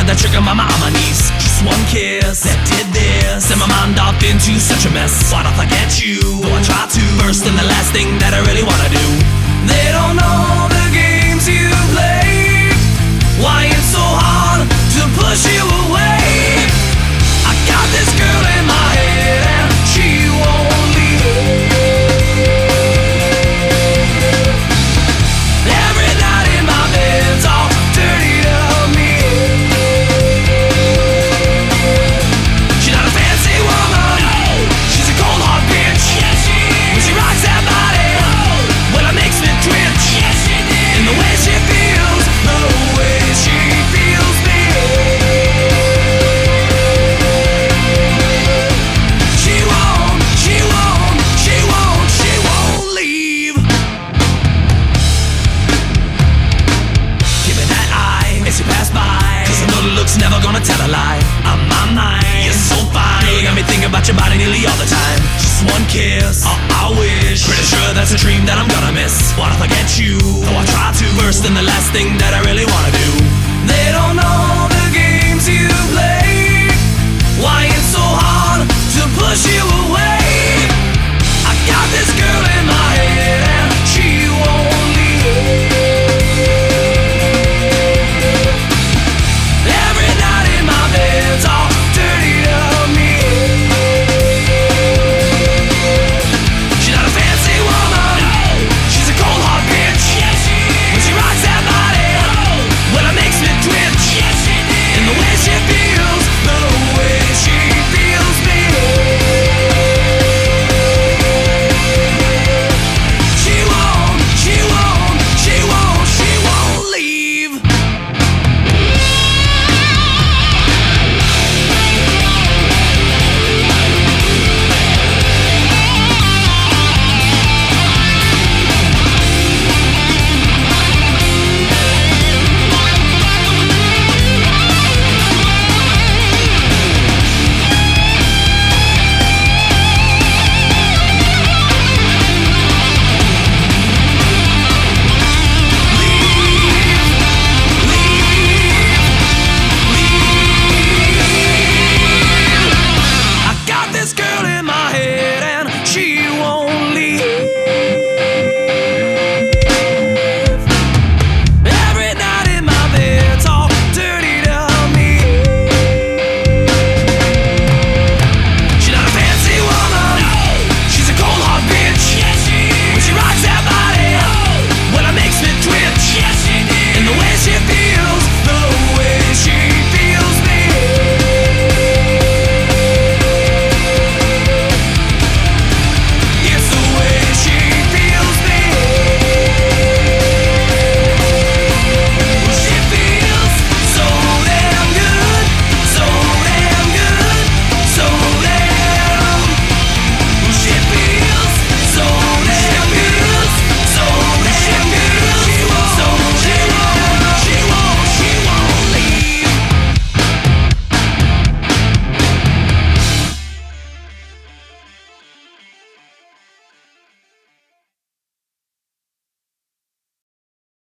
that trick on my niece. Just one kiss that did this, and my mind off into such a mess. Why'd I forget you? Though I try to, first and the last thing that I really wanna do. They don't know the games you play. Why it's so hard to push you away? I got this girl in my head and she won't leave. Every night in my bed's all dirty to me. She's not a fancy woman, no. She's a cold hard bitch. Yes, she is. When she rocks that body, oh. Well, it makes me twitch. Yes, she did. And the way she feels, the way she feels me. Never gonna tell a lie. I'm my mind, you're so fine. You got me thinking about your body nearly all the time. Just one kiss, I wish. Pretty sure that's a dream that I'm gonna miss. Wanna forget you, though I try to. First and the last thing that I really wanna do. They don't